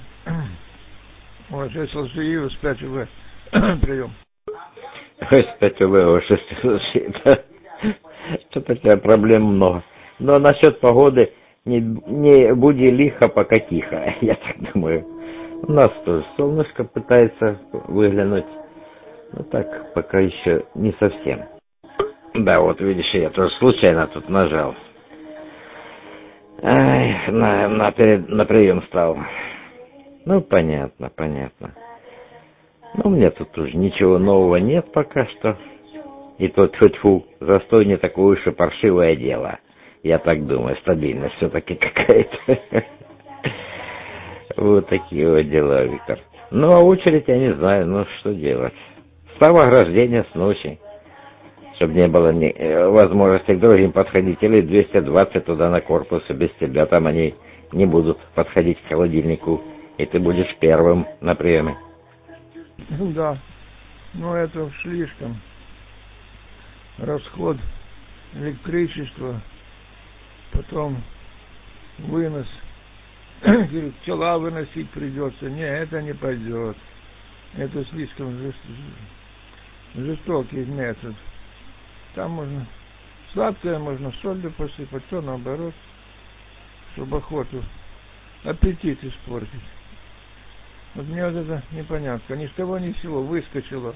Вот, сейчас ЛЖИ, УС-5 УВ. Прием. УС-5 УВ, У6 ЛЖИ, да. Что-то у тебя проблем много. Но насчет погоды не буди лихо, пока тихо, я так думаю. У нас тоже солнышко пытается выглянуть. Ну так, пока еще не совсем. Да, вот видишь, я тоже случайно тут нажал. Ай, на прием стал. Ну, понятно. Ну, мне тут уже ничего нового нет пока что. И тут тьфу-тьфу, застой не такое уж и паршивое дело. Я так думаю, стабильность все-таки какая-то. Вот такие вот дела, Виктор. Ну, а очередь я не знаю, ну, что делать. Ставь ограждение с ночи, чтобы не было возможности к другим подходить. Или 220 туда на корпус, и без тебя там они не будут подходить к холодильнику. И ты будешь первым на приеме. Да, но это слишком. Расход электричества, потом вынос. Тела выносить придется. Не, это не пойдет. Это слишком жестокий метод. Там можно сладкое, можно солью посыпать, то наоборот, чтобы охоту, аппетит испортить. Вот мне вот это непонятно. Ни с того ни с сего выскочило.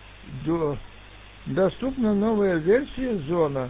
Доступна новая версия зона.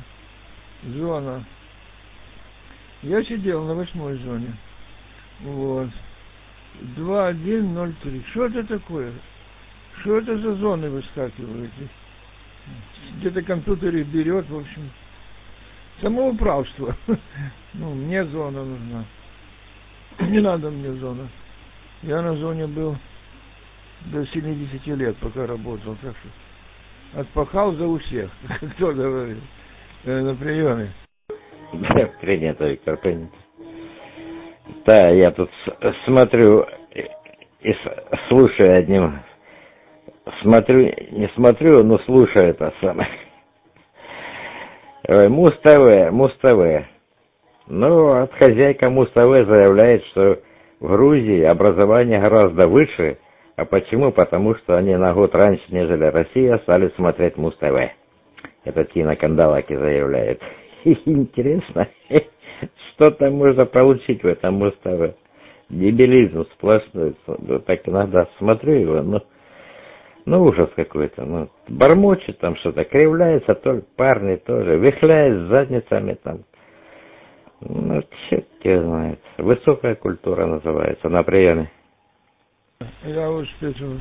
Я сидел на 8-й зоне. Вот. 2.1.0.3. Что это такое? Что это за зоны выскакивают? Где-то компьютер их берет, в общем. Самоуправство. Ну, мне зона нужна. Не надо мне зона. Я на зоне был до 70 лет, пока работал. Так что отпахал за у всех, как кто говорит, на приеме. Принято, Виктор, принято. Да, я тут смотрю и слушаю одним. Не смотрю, но слушаю это самое. Муз-ТВ. Ну, от хозяйка Муз-ТВ заявляет, что в Грузии образование гораздо выше. А почему? Потому что они на год раньше, нежели Россия, стали смотреть Муз-ТВ. Это Тина Кандалаки заявляет. Интересно, что там можно получить в этом Муз-ТВ? Дебилизм сплошной. Так иногда смотрю его, ну ужас какой-то. Ну, бормочет там что-то, кривляется, только парни тоже, вихляет с задницами там. Ну, черт его знает. Высокая культура называется на приеме. Я вот спрашиваю,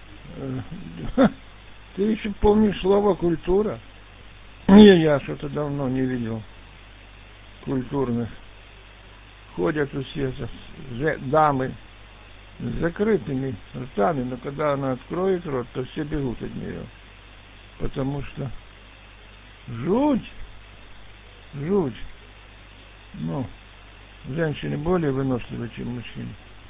ты еще помнишь слово культура? Я что-то давно не видел культурных. Ходят все дамы с закрытыми ртами, но когда она откроет рот, то все бегут от нее. Потому что жуть. Ну, женщины более выносливы, чем мужчины.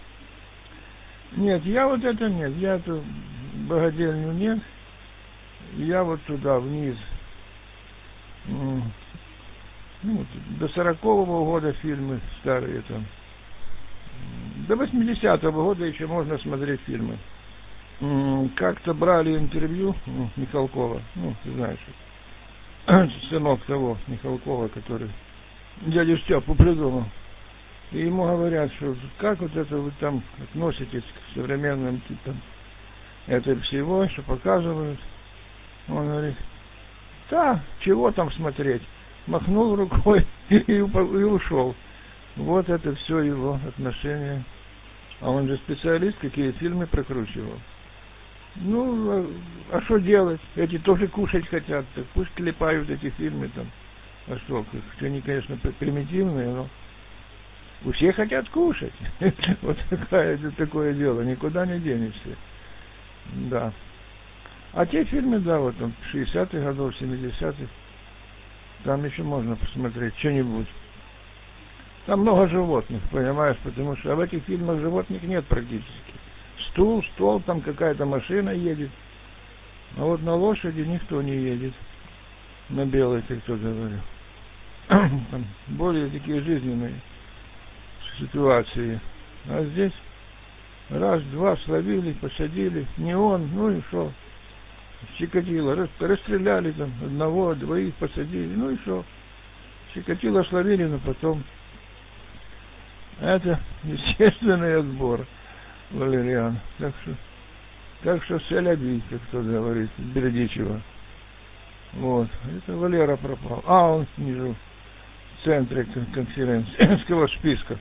Нет, я вот это нет, я эту богадельню нет. Я вот туда, вниз. Ну, до 40-го года фильмы старые там. До 80-го года еще можно смотреть фильмы. Как-то брали интервью Михалкова, ну, ты знаешь, сынок того Михалкова, который дядю Степу придумал. И ему говорят, что как вот это вы там относитесь к современным типам этого всего, что показывают. Он говорит, да, чего там смотреть? Махнул рукой и ушел. Вот это все его отношение. А он же специалист, какие фильмы прокручивал. Ну, а что делать? Эти тоже кушать хотят, так пусть клепают эти фильмы там. А что, они, конечно, примитивные, но все хотят кушать. Вот такое дело, никуда не денешься. Да. А те фильмы, да, вот там 60-х годов, 70-х, там еще можно посмотреть что-нибудь. Там много животных, понимаешь, потому что в этих фильмах животных нет практически. Стол, там какая-то машина едет. А вот на лошади никто не едет. На белой, как кто говорил. Там более такие жизненные ситуации. А здесь раз-два словили, посадили. Не он, ну и что? Чикатило. Расстреляли там одного, двоих посадили. Ну и что? Чикатило словили, но потом. Это естественный отбор, Валериан. Так что селяби, как кто говорит, Бердичева. Вот. Это Валера пропал. А, он снизу центре конференции списка.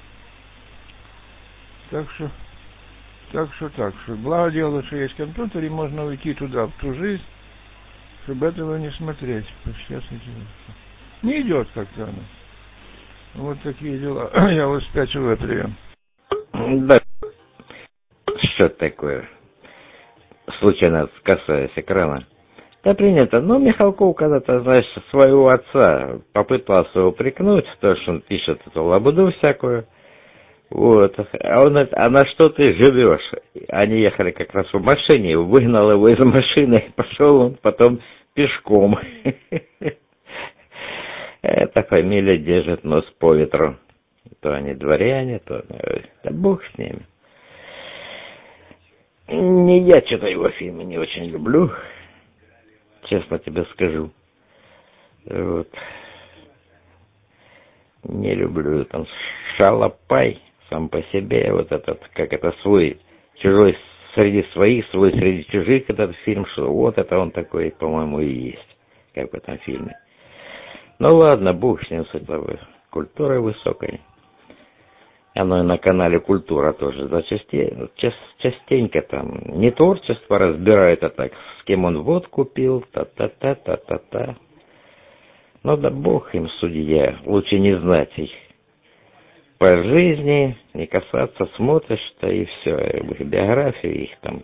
Так что. Благо дело, что есть компьютер, и можно уйти туда, в ту жизнь, чтобы этого не смотреть. Сейчас не идет как-то оно. Вот такие дела. Я вот спятил в это время. Да. Что такое? Случайно касаясь экрана. Да принято. Ну, Михалков когда-то, знаешь, своего отца попытался упрекнуть в том, что он пишет эту лабуду всякую. Вот. А он говорит, а на что ты живешь? Они ехали как раз в машине, выгнал его из машины, пошел он потом пешком. Эта фамилия держит нос по ветру. То они дворяне, то... Да бог с ними. Не я что-то его фильмы не очень люблю. Честно тебе скажу. Вот. Не люблю там Шалопай сам по себе, вот этот, как это свой, чужой среди своих, свой среди чужих, этот фильм, что вот это он такой, по-моему, и есть, как в этом фильме. Ну ладно, бог с ним, с этой культурой высокой. Оно и на канале Культура тоже, да, частенько там не творчество разбирает, а так, с кем он водку пил, та-та-та-та-та-та. Ну да бог им судья, лучше не знать их по жизни, не касаться, смотришь-то и все, их биографии, их там,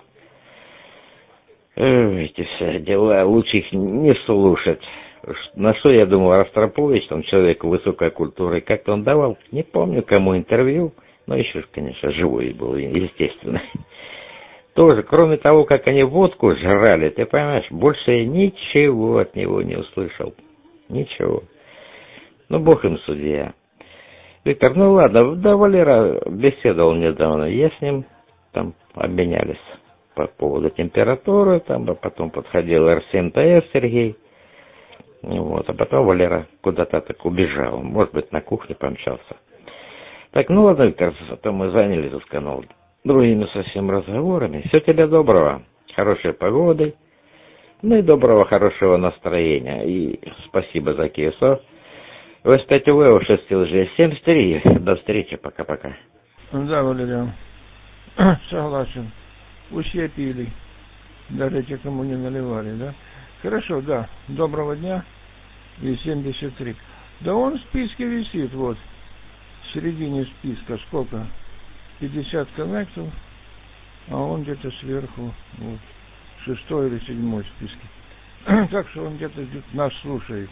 эти все дела, лучше их не слушать. На что, я думал, Ростропович, там, человеку высокой культуры, как-то он давал, не помню, кому интервью, но еще, конечно, живой был, естественно. Тоже, кроме того, как они водку жрали, ты понимаешь, больше я ничего от него не услышал. Ничего. Ну, бог им судья. Виктор, ну ладно, да, Валера беседовал недавно, я с ним там обменялись по поводу температуры, там, а потом подходил РСМТС Сергей, вот, а потом Валера куда-то так убежал, может быть, на кухне помчался. Так, ну ладно, Виктор, а то мы занялись, сказал, другими совсем разговорами. Все тебе доброго, хорошей погоды, ну и доброго, хорошего настроения, и спасибо за КСО. В5УВ 6 лж 73. До встречи, пока-пока. Да, Валериан, согласен. Все пили, даже те, кому не наливали, да? Хорошо, да, доброго дня. И 73. Да он в списке висит, вот, в середине списка, сколько? 50 коннектов, а он где-то сверху, вот, 6-й или 7-й в списке. Так что он где-то нас слушает.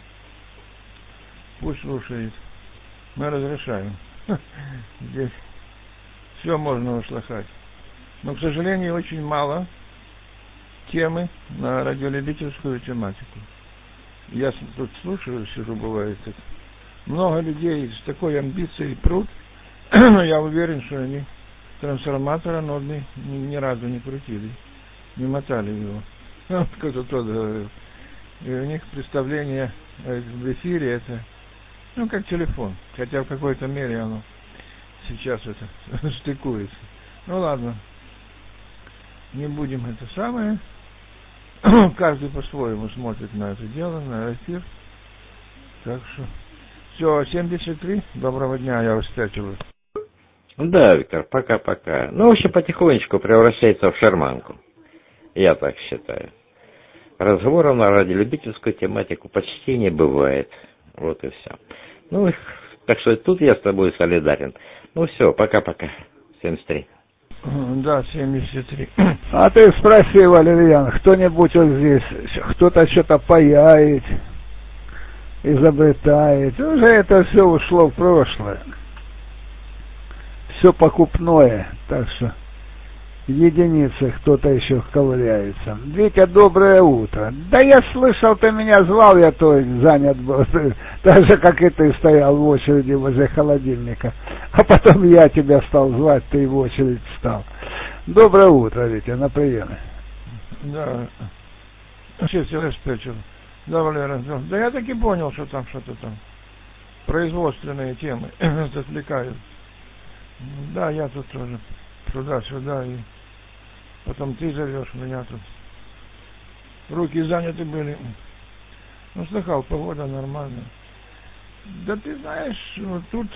Пусть слушает. Мы разрешаем. Здесь все можно услышать. Но, к сожалению, очень мало темы на радиолюбительскую тематику. Я тут слушаю, сижу, бывает так. Много людей с такой амбицией прут, но я уверен, что они трансформатора нодный ни разу не крутили, не мотали его. Кто-то тот говорил. И у них представление в эфире это, ну, как телефон. Хотя в какой-то мере оно сейчас это стыкуется. Ну ладно. Не будем это самое. Каждый по-своему смотрит на это дело, на эфир. Так что все, 73. Доброго дня, я вас спятил. Да, Виктор, пока-пока. Ну, в общем, потихонечку превращается в шарманку. Я так считаю. Разговоров на радиолюбительскую тематику почти не бывает. Вот и все. Ну, так что тут я с тобой солидарен. Ну все, пока-пока. 73. Да, 73. А ты спроси, Валерьян, кто-нибудь вот здесь, кто-то что-то паяет, изобретает. Уже это все ушло в прошлое. Все покупное. Так что единицы кто-то еще ковыряется. Витя, доброе утро. Да я слышал, ты меня звал, я то занят был. Так же, как и ты стоял в очереди возле холодильника. А потом я тебя стал звать, ты в очередь встал. Доброе утро, Витя, на приеме. Да. Сейчас я спечу. Да, Валера, да я таки понял, что там что-то там. Производственные темы отвлекают. Да, я тут тоже туда-сюда, и потом ты зовешь меня тут. Руки заняты были. Ну, слыхал, погода нормальная. Да ты знаешь, вот тут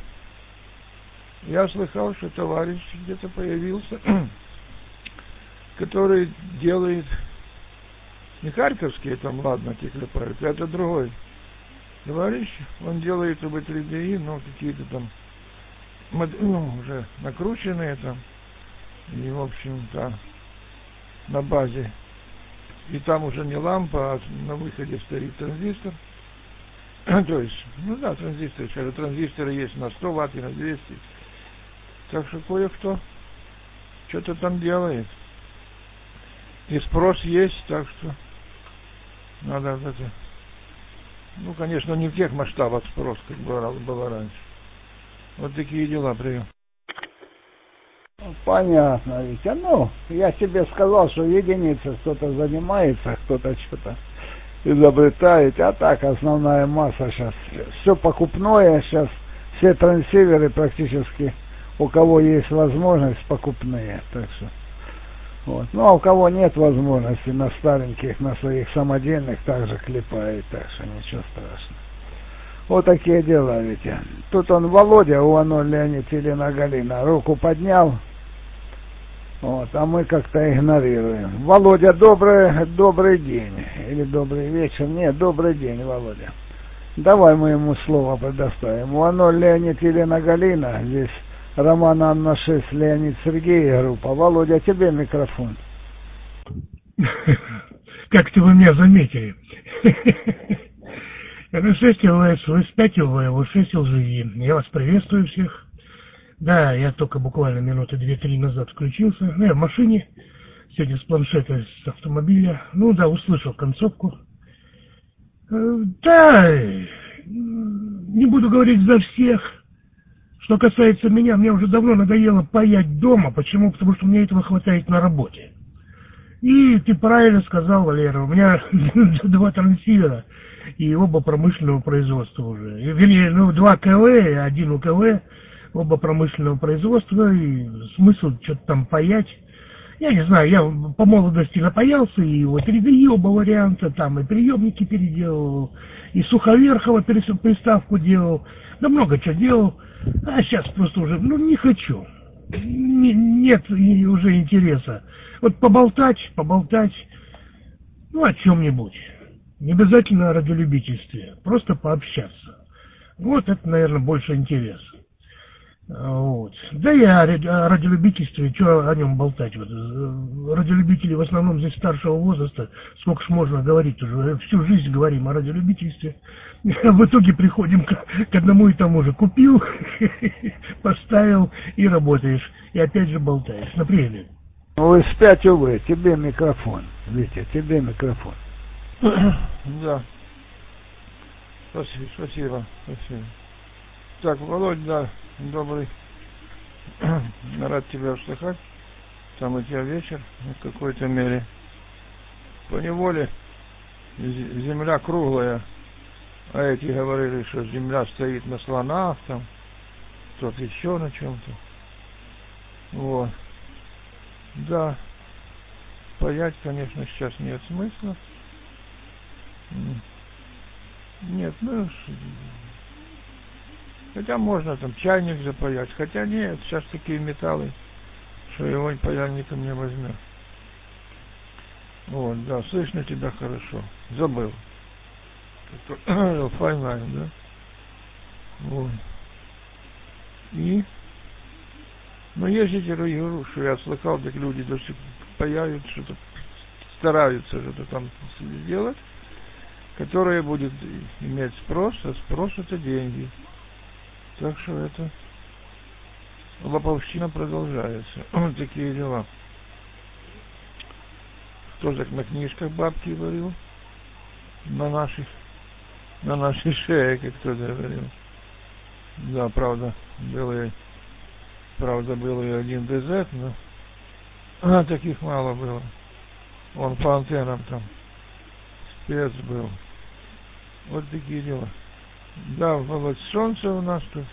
я слыхал, что товарищ где-то появился, который делает не харьковские там, ладно, те клепают, это другой товарищ, он делает УБ3ДИ, но какие-то там, ну, уже накрученные там, и, в общем-то, на базе. И там уже не лампа, а на выходе стоит транзистор. То есть, ну да, транзисторы, сейчас транзисторы есть на 100 ватт и на 200. Так что кое-кто что-то там делает. И спрос есть, так что надо это... Ну, конечно, не в тех масштабах спрос, как было раньше. Вот такие дела, прием. Понятно, Витя. Ну, я тебе сказал, что единица кто-то занимается, кто-то что-то изобретает, а так основная масса сейчас. Все покупное сейчас, все трансиверы практически, у кого есть возможность, покупные. Так что, вот. Ну, а у кого нет возможности, на стареньких, на своих самодельных также клепает, так что ничего страшного. Вот такие дела, Витя. Тут он, Володя, Иванов Леонид, Елена Галина, руку поднял. Вот, а мы как-то игнорируем. Володя, добрый день. Или добрый вечер. Нет, добрый день, Володя. Давай мы ему слово предоставим. Иванов Леонид, Елена Галина. Здесь Роман Анна 6, Леонид Сергей, группа. Володя, тебе микрофон. Как-то вы меня заметили. РС ЛС, ВС5 ЛВ, ВС ЛЖИ. Я вас приветствую всех. Да, я только буквально минуты 2-3 назад включился. Ну, я в машине. Сегодня с планшета, с автомобиля. Ну да, услышал концовку. Да, не буду говорить за всех. Что касается меня, мне уже давно надоело паять дома. Почему? Потому что мне этого хватает на работе. И ты правильно сказал, Валера, у меня 2 трансивера. И оба промышленного производства уже. Вернее, 2 КВ и 1 УКВ. Оба промышленного производства. И смысл что-то там паять. Я не знаю, я по молодости напаялся. И вот 3DI оба варианта. Там и приемники переделал. И Суховерхово приставку делал. Да много чего делал. А сейчас просто уже, не хочу. Нет уже интереса. Вот поболтать, о чем-нибудь. Не обязательно о радиолюбительстве, просто пообщаться. Вот это, наверное, больше интерес. Вот. Да и о радиолюбительстве, что о нем болтать? Вот. Радиолюбители в основном здесь старшего возраста, сколько ж можно говорить уже, всю жизнь говорим о радиолюбительстве. В итоге приходим к одному и тому же. Купил, поставил и работаешь. И опять же болтаешь. Например. ВС5 УВ, тебе микрофон. Витя, тебе микрофон. Да. Спасибо. Так, Володь, да, добрый. Рад тебя услышать. Там у тебя вечер в какой-то мере. Поневоле земля круглая. А эти говорили, что земля стоит на слонах, там, кто-то еще на чем-то. Вот. Да. Паять, конечно, сейчас нет смысла. Нет, хотя можно там чайник запаять. Хотя нет, сейчас такие металлы, что его паяльником не возьмет. Вот, да, слышно тебя хорошо. Забыл. Файнай, да? Вот. И? Есть эти говорю, что я слыхал, так люди до сих пор паяют, что-то стараются что-то там сделать, которое будет иметь спрос, а спрос это деньги. Так что это лоповщина продолжается. Вот такие дела. Кто так на книжках бабки говорил? На нашей шее, как кто-то говорил. Да, правда, был и один ДЗ, но таких мало было. Он по антеннам там спец был. Вот такие дела. Да, вот солнце у нас тут.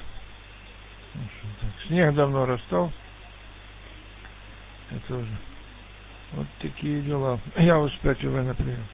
Снег давно растал. Это уже. Вот такие дела. Я успел, например.